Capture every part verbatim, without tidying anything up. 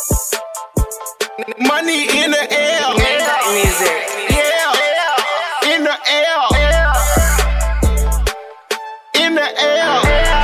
Money in the air. Music. Yeah. In the air. In the air.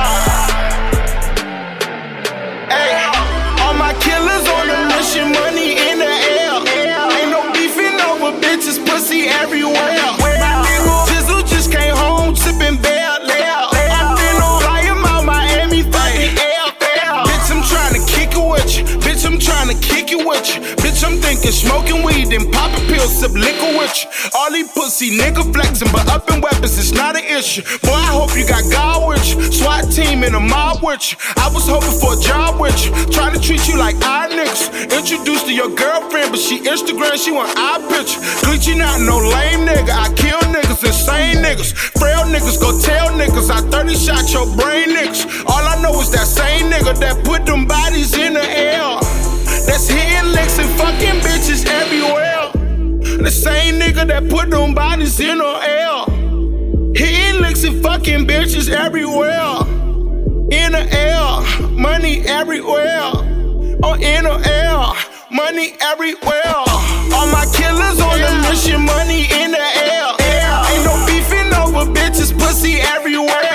Hey, all my killers on a mission. Money in the air. Ain't no beefing over bitches. Pussy everywhere. My nigga Jizzle just came home sipping Bel Air. I'm finna fly him out Miami, fucking air. Bitch, I'm tryna kick it with you. Bitch, I'm tryna kick it with you. Bitch, I'm thinking smoking weed and popping pills, sip liquor with you. All these pussy nigga flexing, but up in weapons, it's not an issue. Boy, I hope you got God with you. SWAT team in a mob with you. I was hoping for a job with you. Trying to treat you like I niggas. Introduced to your girlfriend, but she Instagram, she want eye picture. Glitching out, no lame nigga. I kill niggas, insane niggas. Frail niggas, go tell niggas. I thirty shot your brain niggas. All I know is that same nigga that put them bodies in the air. That's hitting licks and fucking bitches everywhere. The same nigga that put them bodies in the air. Hitting licks and fucking bitches everywhere. In the air, money everywhere. Oh, in the air, money everywhere. All my killers on a mission, money in the air. Ain't no beefing over bitches, pussy everywhere.